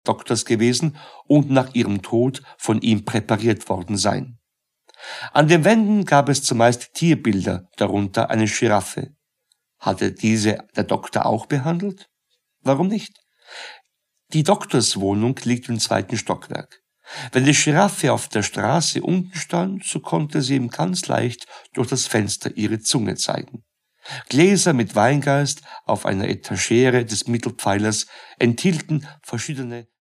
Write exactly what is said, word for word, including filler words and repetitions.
Doktors gewesen und nach ihrem Tod von ihm präpariert worden sein. An den Wänden gab es zumeist Tierbilder, darunter eine Giraffe. Hatte diese der Doktor auch behandelt? Warum nicht? Die Doktorswohnung liegt im zweiten Stockwerk. Wenn die Giraffe auf der Straße unten stand, so konnte sie ihm ganz leicht durch das Fenster ihre Zunge zeigen. Gläser mit Weingeist auf einer Etagere des Mittelpfeilers enthielten verschiedene